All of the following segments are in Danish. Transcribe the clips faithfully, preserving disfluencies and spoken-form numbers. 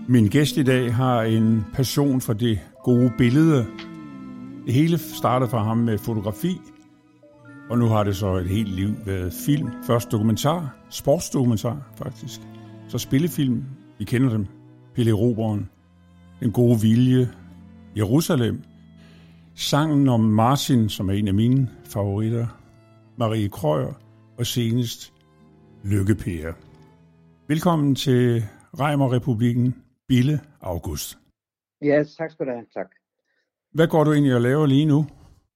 Min gæst i dag har en passion for det gode billede. Det hele startede for ham med fotografi, og nu har det så et helt liv været film. Først dokumentar, sportsdokumentar faktisk. Så spillefilm, vi kender dem. Pelle Erobreren, Den gode vilje, Jerusalem. Sangen om Martin, som er en af mine favoritter. Marie Krøyer og senest Lykke-Per. Velkommen til Reimer-republikken, Bille August. Ja, tak skal du have. Tak. Hvad går du egentlig og laver lige nu?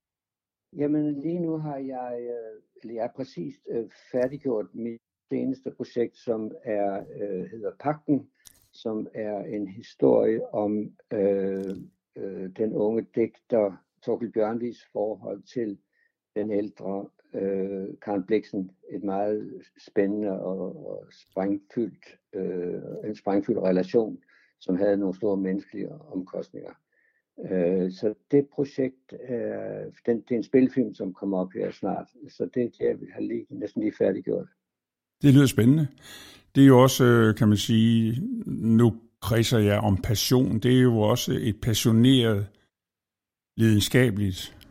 Jamen lige nu har jeg, eller jeg er præcis færdiggjort mit seneste projekt, som er, hedder Pagten, som er en historie om øh, øh, den unge digter Thorkild Bjørnvigs forhold til den ældre øh, Karen Blixen. Et meget spændende og, og sprængfyldt, øh, en sprængfyldt relation, som havde nogle store menneskelige omkostninger. Øh, så det projekt, er, den, det er en spilfilm, som kommer op her snart. Så det, det jeg har lige, næsten lige færdiggjort. Det lyder spændende. Det er jo også, kan man sige, nu kredser jeg om passion. Det er jo også et passioneret, lidenskabeligt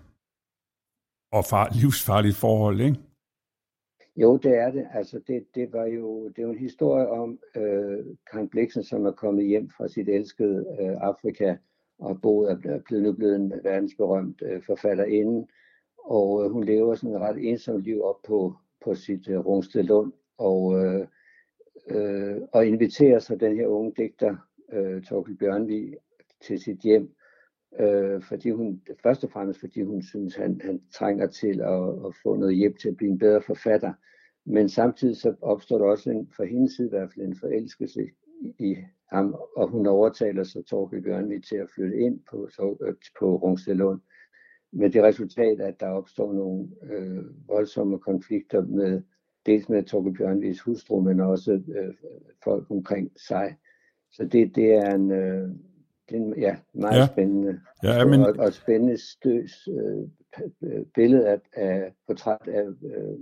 og far, livsfarligt forhold, ikke? Jo, det er det. Altså, det, det var jo, det er jo en historie om øh, Karen Blixen, som er kommet hjem fra sit elskede øh, Afrika, og boet er blevet, nu blevet en verdensberømt øh, forfatterinde. Og øh, hun lever sådan et ret ensomt liv op på, på sit øh, Rungsted Lund, og, øh, øh, og inviterer så den her unge digter, øh, Thorkild Bjørnvig, til sit hjem. Øh, fordi hun, først og fremmest fordi hun synes, han, han trænger til at, at få noget hjælp til at blive en bedre forfatter. Men samtidig så opstår der også en, for hendes side i hvert fald en forelskelse i, i ham, og hun overtaler så Thorkild Bjørnvig til at flytte ind på, på Rungsted Lund. Med det resultat, at der opstår nogle øh, voldsomme konflikter med, dels med Thorkild Bjørnvigs hustru, men også øh, folk omkring sig. Så det, det er en... Øh, Det er en, ja, meget ja. spændende ja, men... og, og spændende støs, øh, billede af, af portræt af øh,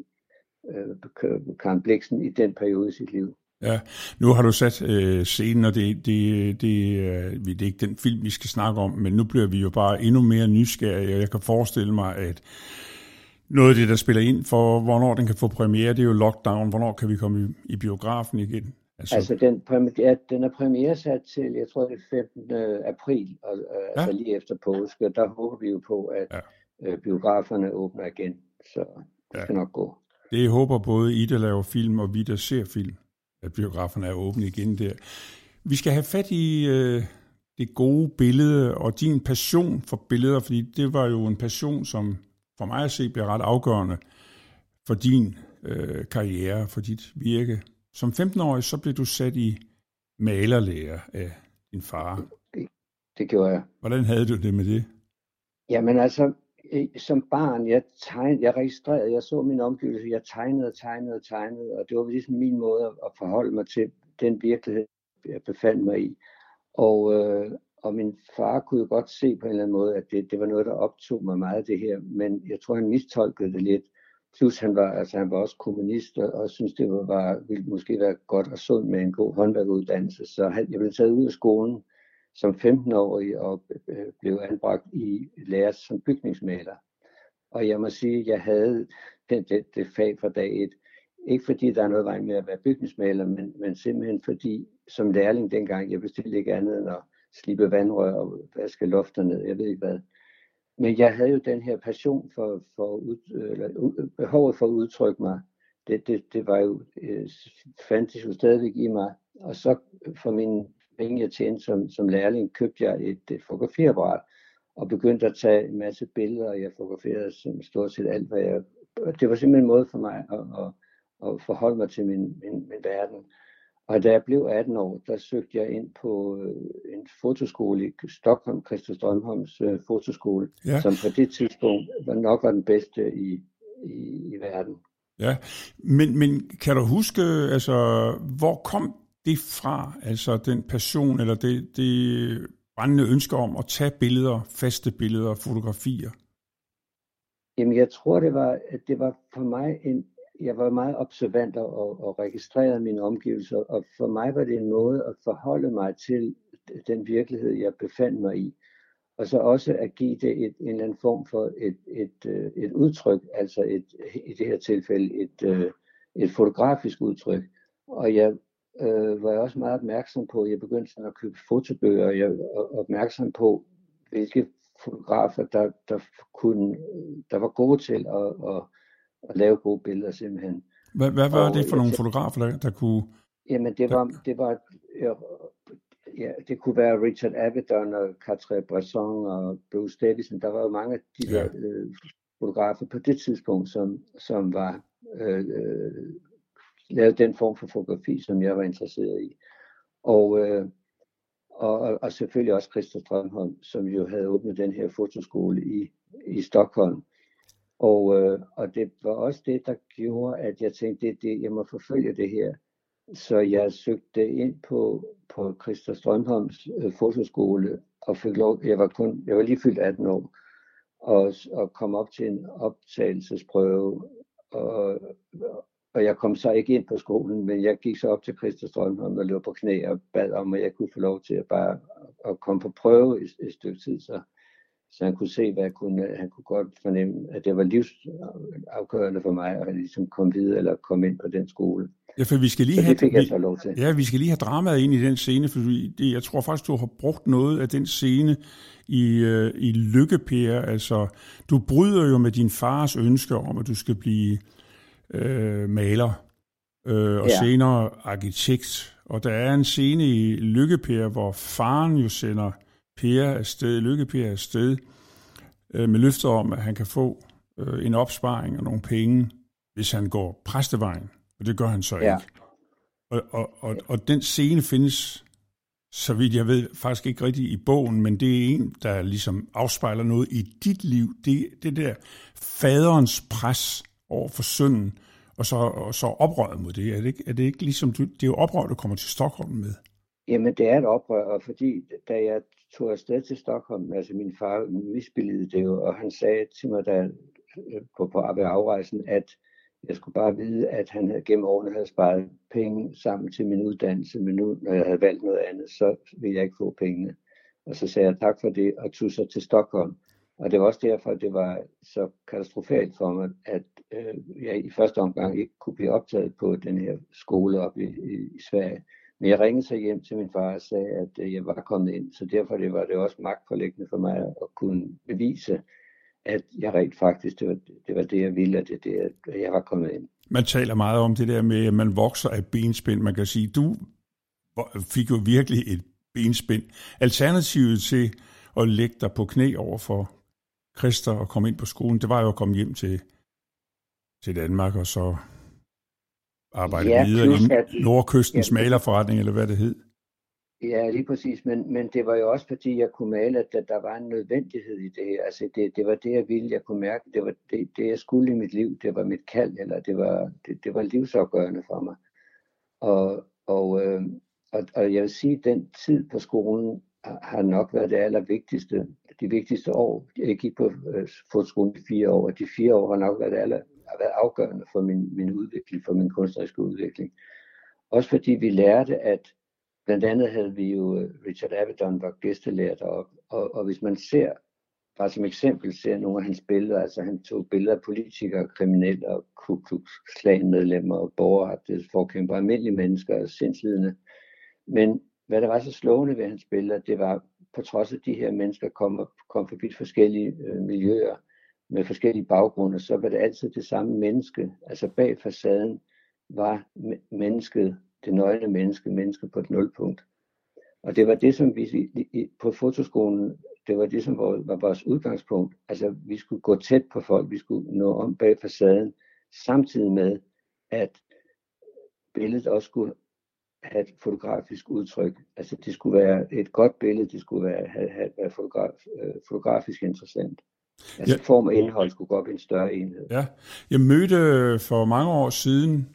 øh, Karen Blixen i den periode i sit liv. Ja, nu har du sat øh, scenen, og det, det, det, øh, det er ikke den film, vi skal snakke om, men nu bliver vi jo bare endnu mere nysgerrige, og jeg kan forestille mig, at noget af det, der spiller ind for, hvornår den kan få premiere, det er jo lockdown. Hvornår kan vi komme i, i biografen igen? Altså, altså den, ja, den er premieresat til, jeg tror det er femtende april, og, ja. altså lige efter påske. Der håber vi jo på, at ja. øh, biograferne åbner igen, så det ja. skal nok gå. Det håber både I, der laver film, og vi, der ser film, at biograferne er åbne igen der. Vi skal have fat i øh, det gode billede og din passion for billeder, fordi det var jo en passion, som for mig at se bliver ret afgørende for din øh, karriere, for dit virke. Som femten-årig, så blev du sat i malerlære af din far. Det, det gjorde jeg. Hvordan havde du det med det? Jamen altså, som barn, jeg, tegnede, jeg registrerede, jeg så min omgivelse, jeg tegnede og tegnede og tegnede, og det var ligesom min måde at forholde mig til den virkelighed, jeg befandt mig i. Og, øh, og min far kunne jo godt se på en eller anden måde, at det, det var noget, der optog mig meget det her, men jeg tror, han mistolkede det lidt. Plus han var, altså han var også kommunist, og, og synes det var, var, ville måske være godt og sundt med en god håndværkeruddannelse. Så han, jeg blev taget ud af skolen som femten-årig og øh, blev anbragt i lære som bygningsmaler. Og jeg må sige, at jeg havde det, det, det fag fra dag et. Ikke fordi der er noget vej med at være bygningsmaler, men, men simpelthen fordi som lærling dengang, jeg bestilte ikke andet end at slibe vandrør og vaske lofter ned, jeg ved ikke hvad. Men jeg havde jo den her passion for, for ud, eller, behovet for at udtrykke mig. Det, det, det var jo, øh, fandtes jo stadigvæk i mig. Og så for mine penge, jeg tjente som, som lærling, købte jeg et, et fotografiapparat og begyndte at tage en masse billeder, og jeg fotograferede som stort set alt, hvad jeg... Det var simpelthen en måde for mig at, at, at forholde mig til min, min, min verden. Og da jeg blev atten år, der søgte jeg ind på øh, en fotoskole i Stockholm, Christer Strømholms øh, fotoskole, ja. Som på det tidspunkt var nok var den bedste i, i, i verden. Ja, men, men kan du huske, altså, hvor kom det fra, altså den passion, eller det, det brændende ønske om at tage billeder, faste billeder, fotografier? Jamen, jeg tror, det var, at det var for mig en jeg var meget observant og, og registrerede mine omgivelser, og for mig var det en måde at forholde mig til den virkelighed, jeg befandt mig i. Og så også at give det et, en eller anden form for et, et, et udtryk, altså et, i det her tilfælde et, et fotografisk udtryk. Og jeg øh, var også meget opmærksom på, jeg begyndte sådan at købe fotobøger, og jeg var opmærksom på, hvilke fotografer, der, der, kunne, der var gode til at, at, at lave gode billeder simpelthen. Hvad, hvad var og, det for nogle jeg, fotografer, der, der kunne... Jamen det var, det var ja, det kunne være Richard Avedon og Cartier-Bresson og Bruce Davison. Der var jo mange af de ja. der øh, fotografer på det tidspunkt, som, som var øh, øh, lavet den form for fotografi, som jeg var interesseret i. Og, øh, og, og selvfølgelig også Christer Strömholm, som jo havde åbnet den her fotoskole i, i Stockholm. Og, øh, og det var også det, der gjorde, at jeg tænkte, det, det, jeg må forfølge det her. Så jeg søgte ind på, på Christer Strömholms øh, fotoskole, og fik lov, jeg var, kun, jeg var lige fyldt atten år, og, og kom op til en optagelsesprøve, og, og jeg kom så ikke ind på skolen, men jeg gik så op til Christer Strömholm og lå på knæ og bad om, at jeg kunne få lov til at bare at komme på prøve et, et stykke tid, så, så han kunne se, hvad jeg kunne. Han kunne godt fornemme, at det var livsafgørende for mig, at ligesom komme videre eller komme ind på den skole. Ja, for vi skal lige have, det fik jeg så lov til. Ja, vi skal lige have dramaet ind i den scene, for det, jeg tror faktisk, du har brugt noget af den scene i, øh, i Lykke-Per. Altså, du bryder jo med din fars ønske om, at du skal blive øh, maler, øh, og ja. senere arkitekt. Og der er en scene i Lykke-Per, hvor faren jo sender Per afsted, Lykke-Per afsted, øh, med løfter om, at han kan få øh, en opsparing og nogle penge, hvis han går præstevejen. Og det gør han så ja. ikke. Og, og, og, og den scene findes, så vidt jeg ved, faktisk ikke rigtig i bogen, men det er en, der ligesom afspejler noget i dit liv. Det, det der faderens pres over for sønnen, og så, og så oprøret mod det. Er det ikke, er det ikke ligesom, du, det er jo oprør, du kommer til Stockholm med? Jamen, det er et oprør, og fordi da jeg tog afsted til Stockholm, altså min far misbillede det jo, og han sagde til mig, da på, på afrejsen, at jeg skulle bare vide, at han havde gennem årene havde sparet penge sammen til min uddannelse, men nu, når jeg havde valgt noget andet, så ville jeg ikke få pengene. Og så sagde jeg tak for det, og tog så til Stockholm. Og det var også derfor, at det var så katastrofalt for mig, at øh, jeg i første omgang ikke kunne blive optaget på den her skole op i, i, i Sverige. Men jeg ringede så hjem til min far og sagde, at øh, jeg var kommet ind. Så derfor det var det også magtpåliggende for mig at kunne bevise, at jeg rent faktisk, det var det, var det jeg ville, at det, det, at jeg var kommet ind. Man taler meget om det der med, at man vokser af benspænd. Man kan sige, du fik jo virkelig et benspænd. Alternativet til at lægge dig på knæ over for Christer og komme ind på skolen, det var jo at komme hjem til, til Danmark og så arbejde ja, videre i at, Nordkystens ja, malerforretning, eller hvad det hed. Ja, lige præcis, men, men det var jo også fordi, jeg kunne male, at der, der var en nødvendighed i det her. Altså, det, det var det, jeg ville, jeg kunne mærke, det var det, det, jeg skulle i mit liv, det var mit kald, eller det var, det, det var livsafgørende for mig. Og, og, øh, og, og jeg vil sige, at den tid på skolen har nok været det allervigtigste, de vigtigste år. Jeg gik på øh, fotoskolen i fire år, og de fire år har nok været, det aller, har været afgørende for min, min udvikling, for min kunstneriske udvikling. Også fordi vi lærte, at blandt andet havde vi jo, Richard Avedon var gæstelærer deroppe, og, og hvis man ser, bare som eksempel, ser nogle af hans billeder, altså han tog billeder af politikere, kriminelle og Ku Klux Klan medlemmer og borgerrettighedsforkæmpere, almindelige mennesker og sindslidende. Men hvad der var så slående ved hans billeder, det var, på trods af de her mennesker kom, kom forbi forskellige øh, miljøer med forskellige baggrunde, så var det altid det samme menneske. Altså bag facaden var mennesket, det nøgne menneske, menneske på et nulpunkt. Og det var det, som vi på fotoskolen, det var det, som var vores udgangspunkt. Altså vi skulle gå tæt på folk, vi skulle nå om bag facaden, samtidig med, at billedet også skulle have et fotografisk udtryk. Altså det skulle være et godt billede, det skulle være, have, have, være fotograf, fotografisk interessant. Altså ja. Form og indhold skulle gå op i en større enhed. Ja, jeg mødte for mange år siden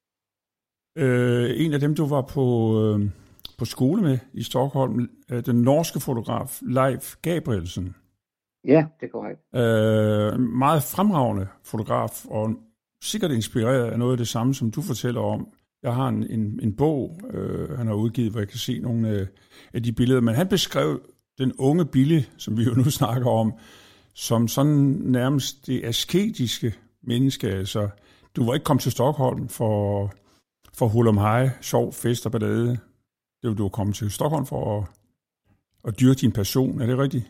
øh, en af dem, du var på, øh, på skole med i Stockholm, øh, den norske fotograf Leif Gabrielsen. Ja, det er korrekt. Øh, meget fremragende fotograf, og sikkert inspireret af noget af det samme, som du fortæller om. Jeg har en, en, en bog, øh, han har udgivet, hvor jeg kan se nogle øh, af de billeder, men han beskrev den unge Billy, som vi jo nu snakker om, som sådan nærmest det asketiske menneske. Altså, du var ikke kommet til Stockholm for, for hurlumhej, sjov, fest og ballade. Det var du var kommet til Stockholm for at, at dyrke din passion. Er det rigtigt?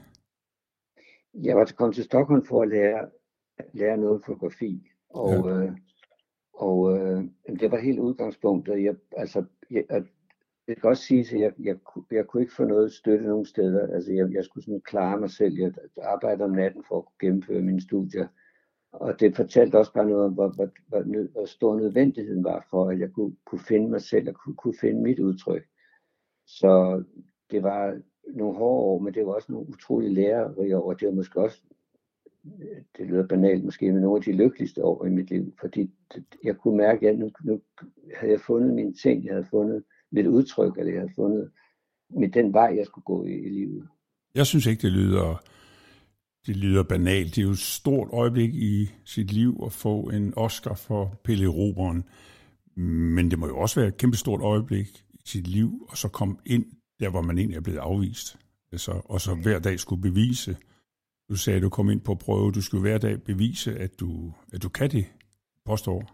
Jeg var kommet til Stockholm for at lære, lære noget fotografi, og, ja. øh, og øh, det var helt udgangspunktet. Jeg, altså, jeg, det kan også sige, at jeg, jeg, jeg kunne ikke få noget støtte nogen steder. Altså, jeg, jeg skulle sådan klare mig selv. Jeg arbejdede om natten for at kunne gennemføre mine studier. Og det fortalte også bare noget om, hvor, hvor, hvor, hvor stor nødvendigheden var for, at jeg kunne, kunne finde mig selv og kunne, kunne finde mit udtryk. Så det var nogle hårde år, men det var også nogle utrolig lærerige år. Det var måske også, det lyder banalt måske, men nogle af de lykkeligste år i mit liv. Fordi jeg kunne mærke, at nu, nu havde jeg fundet mine ting, jeg havde fundet mit udtryk, eller jeg havde fundet med den vej, jeg skulle gå i, i livet. Jeg synes ikke, det lyder, det lyder banalt. Det er jo et stort øjeblik i sit liv at få en Oscar for Pelle Erobreren. Men det må jo også være et kæmpestort øjeblik i sit liv, og så komme ind der, hvor man egentlig er blevet afvist. Altså, og så hver dag skulle bevise. Du sagde, at du kom ind på prøve. Du skulle hver dag bevise, at du, at du kan det, påstår.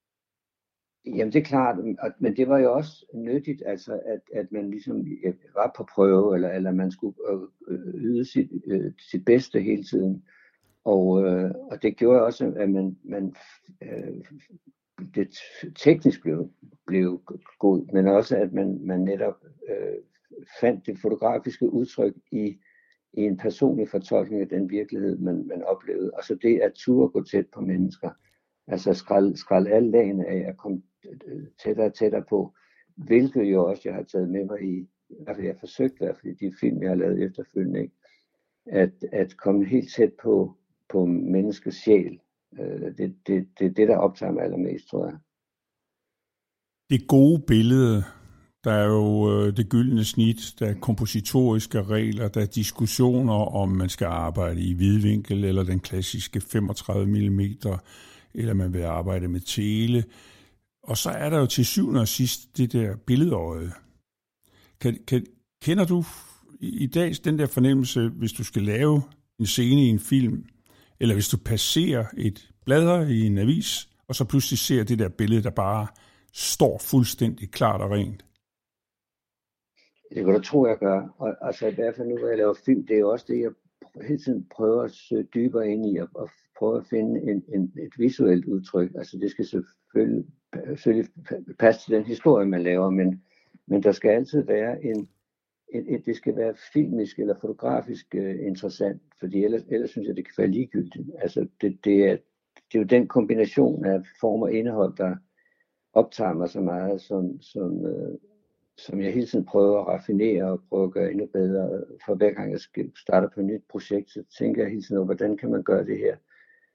Jamen det er klart, men det var jo også nyttigt, altså at, at man ligesom var på prøve, eller, eller man skulle yde sit, sit bedste hele tiden. Og, og det gjorde også, at man, man det teknisk blev, blev god, men også at man, man netop øh, fandt det fotografiske udtryk i, i en personlig fortolkning af den virkelighed, man, man oplevede. Og så det at turde gå tæt på mennesker, altså skralde, skralde alle lagene af at komme tættere og tættere på, hvilket jo også jeg har taget med mig i, i hvert fald jeg har forsøgt i hvert fald i de film, jeg har lavet efterfølgende, ikke? At, at komme helt tæt på, på menneskets sjæl. Det er det, det, det, der optager mig allermest, tror jeg. Det gode billede, der er jo øh, det gyldne snit, der er kompositoriske regler, der er diskussioner om, man skal arbejde i vidvinkel, eller den klassiske femogtredive millimeter, eller man vil arbejde med tele. Og så er der jo til syvende og sidst det der billedøje. Kan, kan, kender du i dag den der fornemmelse, hvis du skal lave en scene i en film, eller hvis du passerer et bladre i en avis, og så pludselig ser det der billede, der bare står fuldstændig klart og rent? Det kan du tro, jeg gør. Og altså i hvert fald nu, hvor jeg laver film, det er jo også det, jeg hele tiden prøver at søge dybere ind i, og, og prøve at finde en, en, et visuelt udtryk. Altså det skal selvfølgelig, selvfølgelig passe til den historie, man laver, men, men der skal altid være en, en, en det skal være filmisk eller fotografisk uh, interessant, fordi ellers, ellers synes jeg, det kan være ligegyldigt. Altså det, det, er, det er jo den kombination af form og indhold, der optager mig så meget, som, som, uh, som jeg hele tiden prøver at raffinere og prøve at gøre endnu bedre. For hver gang jeg starter på et nyt projekt, så tænker jeg hele tiden over, hvordan kan man gøre det her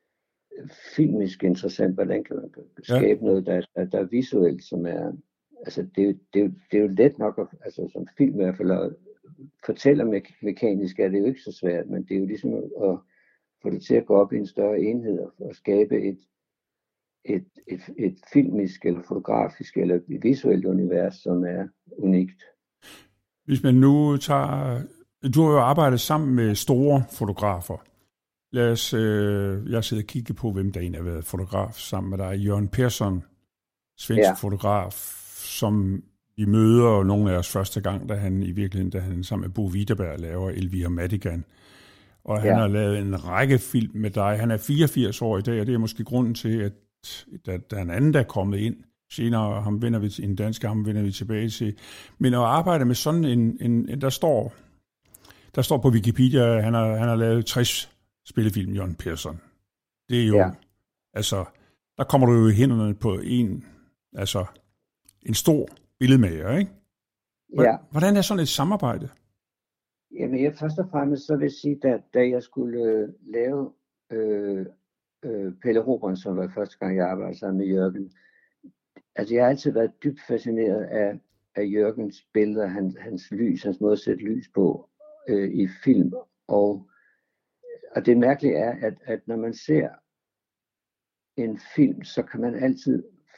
filmisk interessant, hvordan kan man skabe ja. noget, der, der, der er visuelt, som er, altså det er jo, det er jo, det er jo let nok, at, altså som film i hvert fald, at fortælle me- mekanisk, er det jo ikke så svært, men det er jo ligesom at, at få det til at gå op i en større enhed, og skabe et, et, et, et filmisk, eller fotografisk, eller et visuelt univers, som er unikt. Hvis man nu tager, du har jo arbejdet sammen med store fotografer. Lad os, øh, jeg sidder og kigger på, hvem der egentlig har været fotograf sammen med dig. Jørgen Persson, svensk ja. fotograf, som vi møder nogle af os første gang, da han i virkeligheden, da han sammen med Bo Widerberg laver Elvira Madigan. Og han ja. har lavet en række film med dig. Han er fireogfirs år i dag, og det er måske grunden til, at der, der er en anden, der er kommet ind. Senere, ham vender vi til, en dansk, ham vender vi tilbage til. Men at arbejde med sådan en, en, en der står, der står på Wikipedia, han har, han har lavet tres spillefilm, Jørgen Persson. Det er jo, ja. altså, der kommer du jo i hænderne på en, altså, en stor billedmager, ikke? Hvordan, ja. hvordan er sådan et samarbejde? Jamen, jeg først og fremmest så vil jeg sige, da, da jeg skulle øh, lave øh, øh, Pelle Erobreren, som var første gang, jeg arbejdede sammen med Jørgen, altså, jeg har altid været dybt fascineret af, af Jørgens billeder, hans, hans lys, hans måde at sætte lys på øh, i film, og Og det mærkelige er, at, at når man ser en film, så kan man altid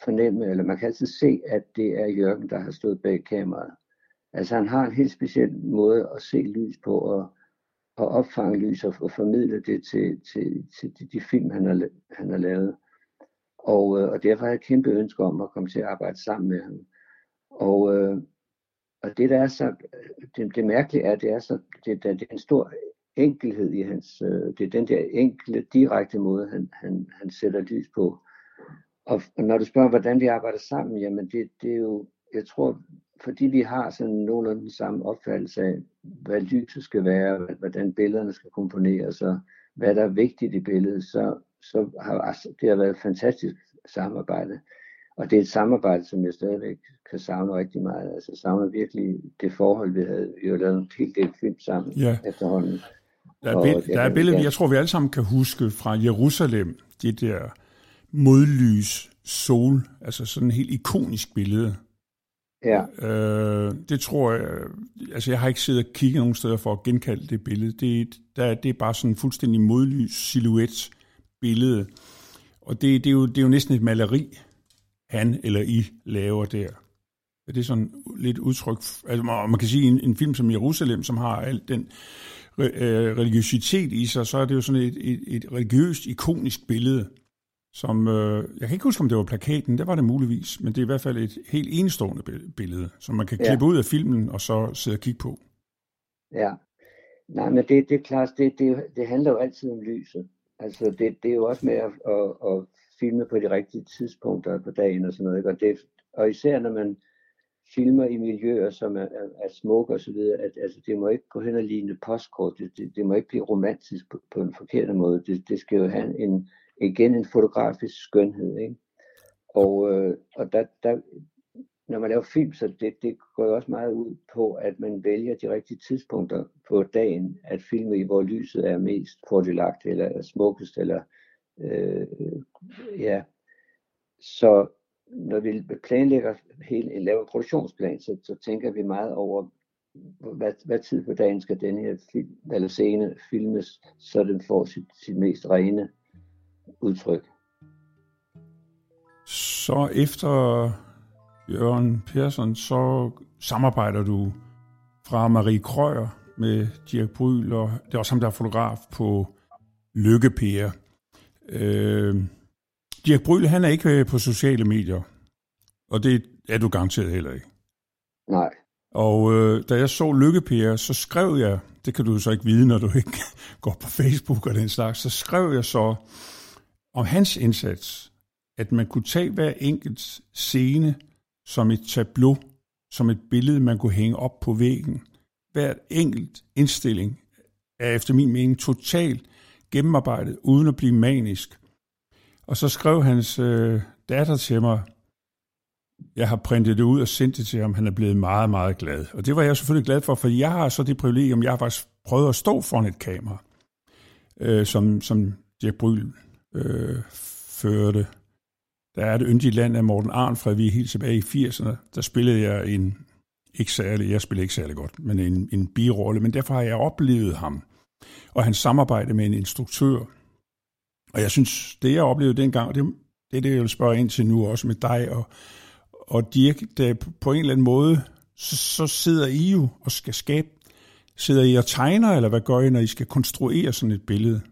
fornemme, eller man kan altid se, at det er Jørgen, der har stået bag kameraet. Altså han har en helt speciel måde at se lys på, og, og opfange lys og, og formidle det til, til, til de, de film, han har, han har lavet. Og, øh, og derfor har jeg et kæmpe ønske om at komme til at arbejde sammen med ham. Og, øh, og det, der er så, det, det mærkelige er, det er, så, det, det er en stor enkelhed i hans, øh, det er den der enkle, direkte måde, han, han, han sætter lys på. Og, og når du spørger, hvordan vi arbejder sammen, jamen det, det er jo, jeg tror, fordi vi har sådan nogenlunde den samme opfattelse af, hvad lyset skal være, hvordan billederne skal komponeres, og hvad der er vigtigt i billedet, så, så har det har været et fantastisk samarbejde. Og det er et samarbejde, som jeg stadigvæk kan savne rigtig meget. Altså jeg savner virkelig det forhold, vi havde. Vi har lavet en hel del film sammen ja. efterhånden. Der er, bill- der er billeder, jeg tror, vi alle sammen kan huske fra Jerusalem, det der modlys, sol, altså sådan et helt ikonisk billede. Ja. Øh, det tror jeg, altså jeg har ikke siddet og kigget nogen steder for at genkalde det billede. Det, der, det er bare sådan en fuldstændig modlys silhuet billede. Og det, det, er jo, det er jo næsten et maleri, han eller I laver der. Det er sådan lidt udtryk, altså man kan sige en, en film som Jerusalem, som har al den religiøsitet i sig, så er det jo sådan et, et, et religiøst, ikonisk billede, som, øh, jeg kan ikke huske, om det var plakaten, det var det muligvis, men det er i hvert fald et helt enestående billede, som man kan ja. klippe ud af filmen, og så sidde og kigge på. Ja, nej, men det, det er klart, det, det, det handler jo altid om lyset. Altså, det, det er jo også med at, at, at filme på de rigtige tidspunkter på dagen og sådan noget, ikke? Og, det, og især når man filmer i miljøer, som er, er, er smukke og så videre, at altså, det må ikke gå hen og ligne postkort, det, det, det må ikke blive romantisk på, på en forkert måde, det, det skal jo have en, igen en fotografisk skønhed, ikke? Og, øh, og der, der, når man laver film, så det, det går jo også meget ud på, at man vælger de rigtige tidspunkter på dagen, at filme i, hvor lyset er mest fordelagtigt, eller er smukkest, eller øh, ja. Så når vi planlægger hele, laver en produktionsplan, så, så tænker vi meget over, hvad, hvad tid på dagen skal den her film, eller scene filmes, så den får sit, sit mest rene udtryk. Så efter Jørgen Persson, så samarbejder du fra Marie Krøyer med Dirch Bryl, og det er også ham, der er fotograf på Lykke-Per. Øh, Dirch Bryl, han er ikke på sociale medier, og det er du garanteret heller ikke. Nej. Og øh, da jeg så Lykke-Per, så skrev jeg, det kan du så ikke vide, når du ikke går på Facebook og den slags, så skrev jeg så om hans indsats, at man kunne tage hver enkelt scene som et tableau, som et billede, man kunne hænge op på væggen. Hver enkelt indstilling er efter min mening totalt gennemarbejdet, uden at blive manisk. Og så skrev hans øh, datter til mig, jeg har printet det ud og sendt det til ham, han er blevet meget, meget glad. Og det var jeg selvfølgelig glad for, for jeg har så det privilegium, jeg har faktisk prøvet at stå foran et kamera, øh, som, som Dirch Bryl øh, førte. Der er det yndige land af Morten Arnfred, vi er helt tilbage i firserne. Der spillede jeg en, ikke særlig, jeg spillede ikke særlig godt, men en, en birolle, men derfor har jeg oplevet ham, og hans samarbejde med en instruktør. Og jeg synes, det jeg oplevede dengang, det, det er det, jeg vil spørge ind til nu, også med dig og, og Dirch, der på en eller anden måde, så, så sidder I jo og skal skabe, sidder I og tegner, eller hvad gør I, når I skal konstruere sådan et billede?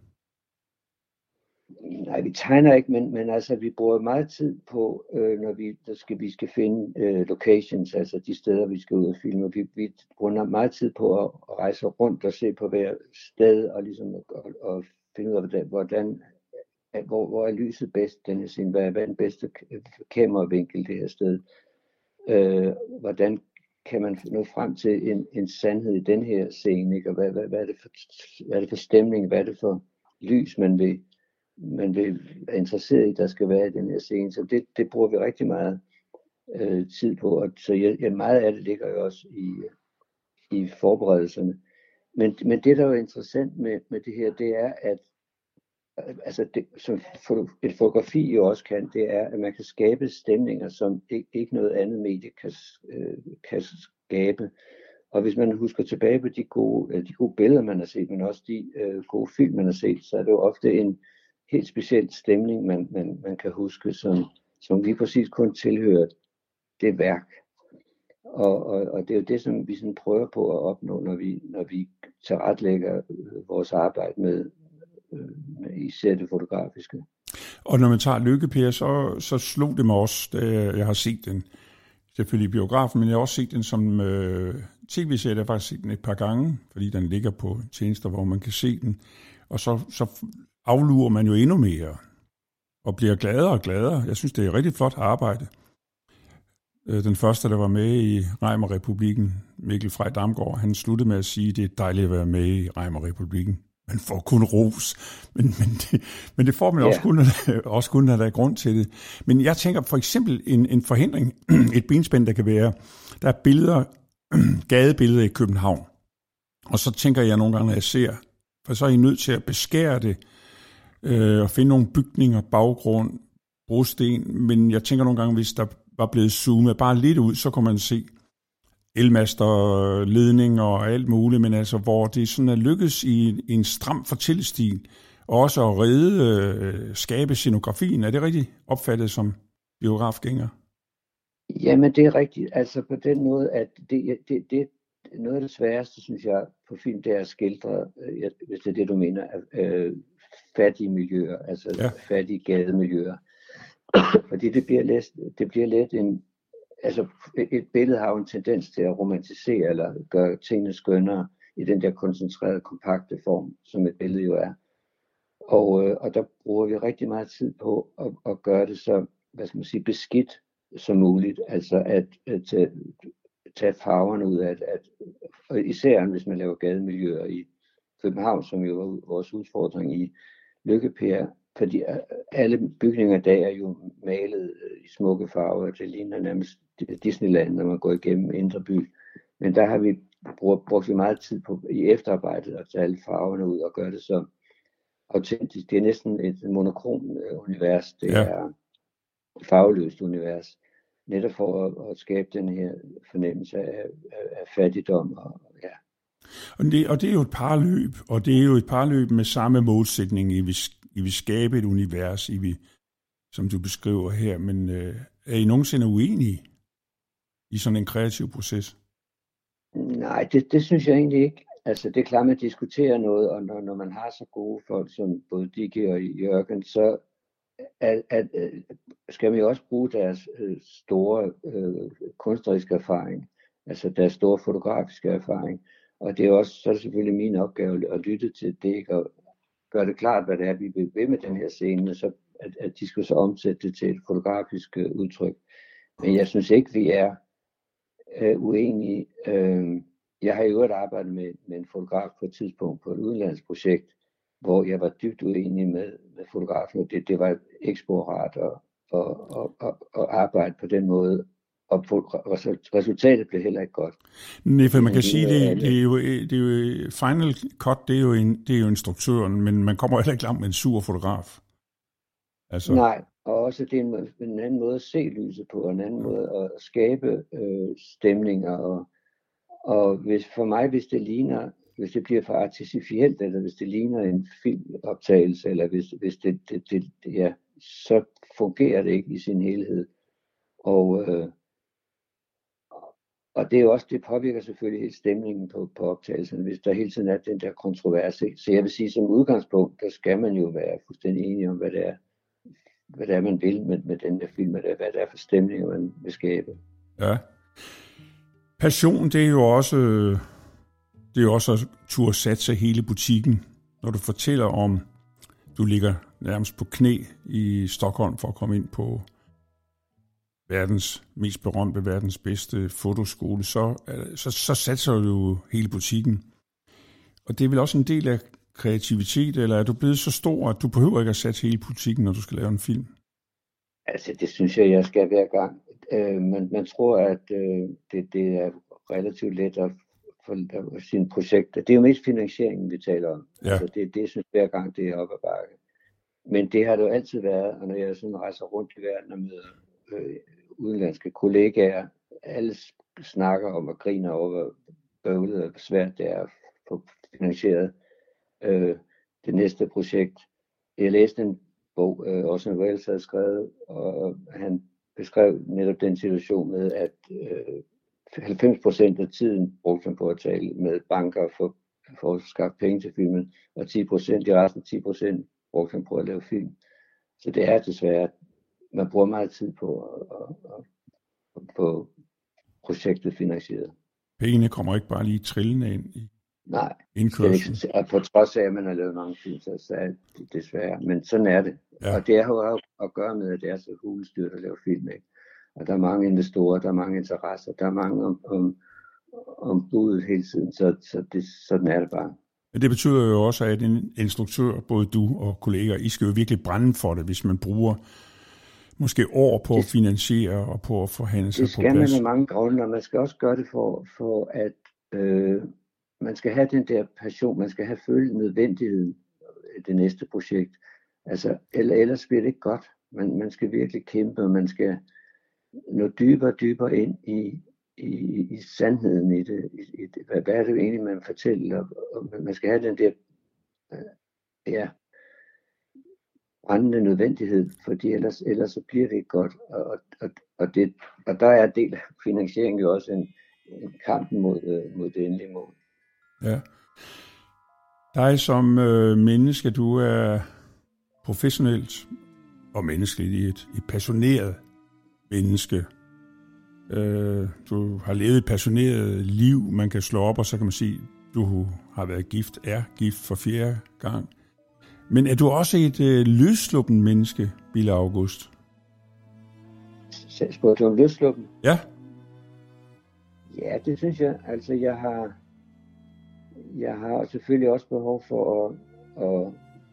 Nej, vi tegner ikke, men, men altså, vi bruger meget tid på, øh, når vi, der skal, vi skal finde øh, locations, altså de steder, vi skal ud og filme. Vi, vi bruger meget tid på at, at rejse rundt og se på hver sted, og ligesom at, og, og finde ud af, hvordan, hvordan hvor, hvor er lyset bedst, den her scene, hvad, hvad er den bedste kameravinkel det her sted, øh, hvordan kan man nå frem til en, en sandhed i den her scene, ikke? Og hvad, hvad, hvad, er det for, hvad er det for stemning, hvad er det for lys, man vil man vil er interesseret i, der skal være i den her scene. Så det, det bruger vi rigtig meget øh, tid på. Og så jeg, ja, meget af det ligger jo også i, i forberedelserne. Men, men det, der er jo interessant med, med det her, det er, at altså det, som et fotografi jo også kan, det er, at man kan skabe stemninger, som ikke, ikke noget andet medie kan, øh, kan skabe. Og hvis man husker tilbage på de gode, de gode billeder, man har set, men også de øh, gode film, man har set, så er det jo ofte en helt speciel stemning, man, man, man kan huske, som, som lige præcis kun tilhører det værk. Og, og, og det er jo det, som vi sådan prøver på at opnå, når vi, når vi tilrettelægger vores arbejde med, med især det fotografiske. Og når man tager Lykke-Per, så, så slog det mig også, da jeg har set den, selvfølgelig i biografen, men jeg har også set den som øh, tv-serie. Jeg har faktisk set den et par gange, fordi den ligger på tjenester, hvor man kan se den. Og så, så aflurer man jo endnu mere, og bliver gladere og gladere. Jeg synes, det er et rigtig flot arbejde. Den første, der var med i Reimer-republikken, Mikkel Frey Damgaard, han sluttede med at sige, at det er dejligt at være med i Reimer-republikken. Man får kun ros, men, men, det, men det får man yeah. også, kun, også kun, når der er grund til det. Men jeg tænker for eksempel en, en forhindring, et benspænd, der kan være, der er billeder, gadebilleder i København. Og så tænker jeg nogle gange, når jeg ser, for så er I nødt til at beskære det, øh, og finde nogle bygninger, baggrund, brosten. Men jeg tænker nogle gange, hvis der var blevet zoomet bare lidt ud, så kunne man se elmaster, ledninger og alt muligt, men altså hvor det sådan er lykkes i en stram fortællestil, og også at redde, skabe scenografien. Er det rigtigt opfattet som biografgænger? Jamen det er rigtigt, altså på den måde, at det, det, det noget af det sværeste, synes jeg, på film, det er at skildre, hvis det er det, du mener, øh, fattige miljøer, altså ja. fattige gademiljøer. Fordi det bliver let, det bliver let en, altså et billede har jo en tendens til at romantisere eller gøre tingene skønnere i den der koncentrerede, kompakte form, som et billede jo er. Og, øh, og der bruger vi rigtig meget tid på at, at gøre det så, hvad skal man sige, beskidt som muligt. Altså at, at tage, tage farverne ud af det. At, og især hvis man laver gademiljøer i København, som jo var vores udfordring i Lykke-Per, fordi alle bygninger i dag er jo malet i smukke farver. Det ligner nærmest Disneyland, når man går igennem Indre By. Men der har vi brugt, brugt vi meget tid på i efterarbejdet at tage alle farverne ud og gøre det så autentisk. Det er næsten et monokrom univers. Det ja. er et farveløst univers. Netop for at, at skabe den her fornemmelse af, af, af fattigdom. Og, ja. og, det, og det er jo et parløb, og det er jo et parløb med samme målsætning. I vil, I vil skabe et univers, I vil, som du beskriver her. Men øh, er I nogensinde uenige i sådan en kreativ proces? Nej, det, det synes jeg egentlig ikke. Altså, det er klart, man diskuterer noget, og når, når man har så gode folk som både Dickie og Jørgen, så at, at, at, skal man jo også bruge deres øh, store øh, kunstneriske erfaring, altså deres store fotografiske erfaring. Og det er også, så er det selvfølgelig min opgave at lytte til det, ikke? Og gøre det klart, hvad det er, vi vil ved med den her scene, så at, at de skal så omsætte det til et fotografisk øh, udtryk. Men jeg synes ikke, vi er øh, uenige. Øh, jeg har i øvrigt arbejdet med, med en fotograf på et tidspunkt på et udenlandsprojekt, hvor jeg var dybt uenig med, med fotografen. Det, det var ikke spor rart at, at, at, at arbejde på den måde, og resultatet blev heller ikke godt. Nej, for man kan sige, det, det, er jo, det er jo final cut, det er jo, en, det er jo instruktøren, men man kommer heller ikke langt med en sur fotograf. Altså. Nej, og også det er en, en anden måde at se lyset på, og en anden måde at skabe øh, stemninger. Og, og hvis, for mig, hvis det ligner, hvis det bliver for artificielt, eller hvis det ligner en filmoptagelse, eller hvis, hvis det, det, det, ja, så fungerer det ikke i sin helhed. Og, øh, og det er også, det påvirker selvfølgelig helt stemningen på, på optagelsen, hvis der hele tiden er den der kontrovers. Så jeg vil sige, som udgangspunkt, der skal man jo være fuldstændig enige om, hvad det er, hvad det er, man vil med, med den der film, hvad det er for stemninger, man vil skabe. Ja. Passion, det er jo også, det er jo også at turde satse hele butikken. Når du fortæller om, du ligger nærmest på knæ i Stockholm for at komme ind på verdens mest berømte, verdens bedste fotoskole, så, så, så satser du hele butikken. Og det er vel også en del af kreativitet, eller er du blevet så stor, at du behøver ikke at sætte hele butikken, når du skal lave en film? Altså, det synes jeg, jeg skal hver gang. Øh, man, man tror, at øh, det, det er relativt let at få sine projekter. Det er jo mest finansieringen, vi taler om. Ja. Altså, det, det synes jeg hver gang, det er op ad bakke. Men det har det jo altid været, og når jeg sådan rejser rundt i verden og møder øh, udenlandske kollegaer, alle snakker om og griner over, hvor bøvlet og svært det er at få finansieret øh, det næste projekt. Jeg læste en bog, øh, Orson Welles havde skrevet, og han beskrev netop den situation med, at øh, halvfems procent af tiden brugte han på at tale med banker for, for at skaffe penge til filmen, og ti procent, de resten ti procent brugte han på at lave film. Så det er desværre, man bruger meget tid på at, at, at få projektet finansieret. Pengene kommer ikke bare lige trillende ind i Nej, indkørslen. Det er, på trods af, at man har lavet mange film, så, så er det desværre. Men sådan er det. Ja. Og det har jo at gøre med, at det er så hulstyrt at lave film, ikke? Og der er mange investorer, der er mange interesser, der er mange om, om, om budet hele tiden, så, så det, sådan er det bare. Men det betyder jo også, at en instruktør, både du og kolleger, I skal jo virkelig brænde for det, hvis man bruger måske år på det, at finansiere og på at forhandle sig på plads. Det skal man med mange grunde, og man skal også gøre det for, for at øh, man skal have den der passion, man skal have følt nødvendigheden i det næste projekt. Altså, ellers bliver det ikke godt. Man, man skal virkelig kæmpe, og man skal nå dybere og dybere ind i, i, i sandheden i det. I, i det. Hvad, hvad er det egentlig, man fortæller? Og man skal have den der øh, ja, brændende nødvendighed, fordi ellers, ellers så bliver det ikke godt. Og, og, og, det, og der er en del af finansieringen jo også en, en kamp mod, mod det endelige mål. Ja. Dig som øh, menneske, du er professionelt og menneskeligt et, et passioneret menneske. Øh, du har levet et passioneret liv, man kan slå op, og så kan man sige, du har været gift, er gift for fjerde gang. Men er du også et øh, løssluppen menneske, Bille August? Spurgte du om løssluppen? Ja. Ja, det synes jeg. Altså, jeg har, jeg har selvfølgelig også behov for at, at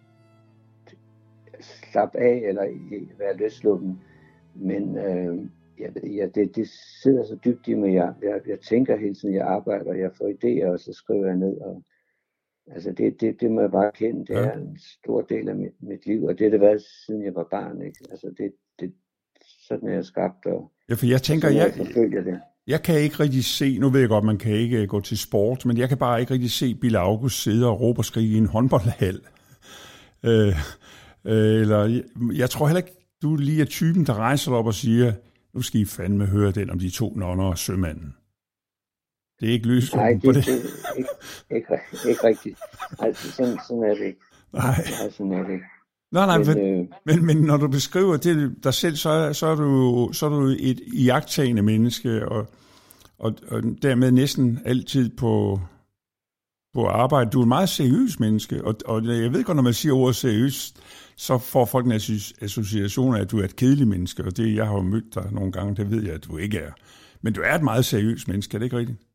slappe af eller være løssluppen. Men øh, ja, ja, det, det sidder så dybt i mig. Jeg, jeg, jeg tænker hele tiden, jeg arbejder, jeg får idéer, og så skriver jeg ned. Og, altså, det, det, det må jeg bare kende. Det er en stor del af mit, mit liv, og det har det været, siden jeg var barn. Ikke? Altså, det, det, sådan er jeg skabt. Og, ja, for jeg tænker, jeg, jeg, det. jeg kan ikke rigtig se, nu ved jeg godt, man kan ikke gå til sport, men jeg kan bare ikke rigtig se Bille August sidde og råbe og skrige i en håndboldhal. Øh, øh, eller, jeg tror heller ikke, du lige er typen, der rejser op og siger, nu skal I fandme høre den om de to nonner og sømanden. Det er ikke løst på det. Nej, det er ikke, ikke, ikke rigtigt. Altså, sådan, sådan er det ikke. Nej. Nej, sådan er det ikke. Nej, nej, men, men, øh, men, men når du beskriver det dig selv, så er, så er du, så er du et iagttagende menneske, og, og, og dermed næsten altid på, på arbejde. Du er et meget seriøs menneske, og, og jeg ved godt, når man siger ordet seriøst, så får folk en association af, at du er et kedeligt menneske, og det, jeg har jo mødt dig nogle gange, det ved jeg, at du ikke er. Men du er et meget seriøst menneske, er det ikke rigtigt?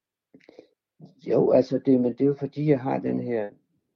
Jo, altså, det, men det er jo fordi, jeg har den her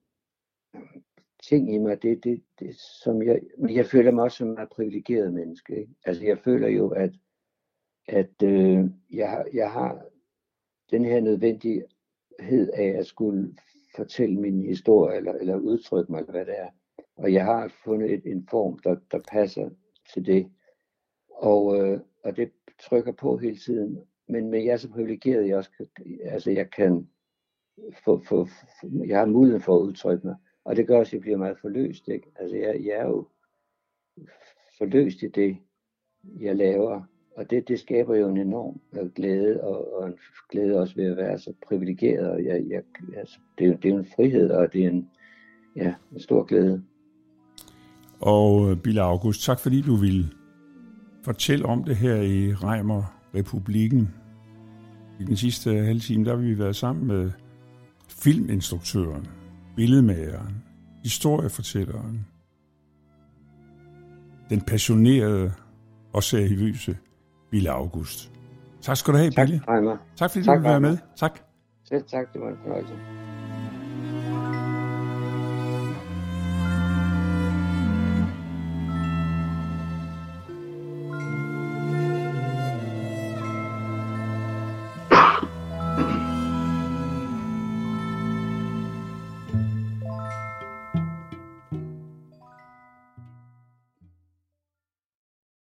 ting i mig, det, det, det, som jeg, jeg føler mig også som et privilegeret menneske. Ikke? Altså, jeg føler jo, at, at øh, jeg, jeg har den her nødvendighed af at skulle fortælle min historie, eller, eller udtrykke mig, eller hvad det er. Og jeg har fundet et, en form, der, der passer til det. Og, øh, og det trykker på hele tiden. Men, men jeg er så privilegeret, jeg også kan, altså jeg kan få, få, jeg har mulighed for at udtrykke mig. Og det gør også, at jeg bliver meget forløst. Ikke? Altså jeg, jeg er jo forløst i det, jeg laver. Og det, det skaber jo en enorm glæde, og, og en glæde også ved at være så privilegeret. Og jeg, jeg, altså, det, er jo, det er jo en frihed, og det er en, ja, en stor glæde. Og Bille August, tak fordi du ville fortælle om det her i Reimer Republikken. I den sidste halve time, der har vi været sammen med filminstruktøren, billedmageren, historiefortælleren, den passionerede og seriøse Bille August. Tak skal du have, Bille. Tak, Reimer. Tak fordi tak, du ville være med. Tak. Selv tak, det var en fornøjelse.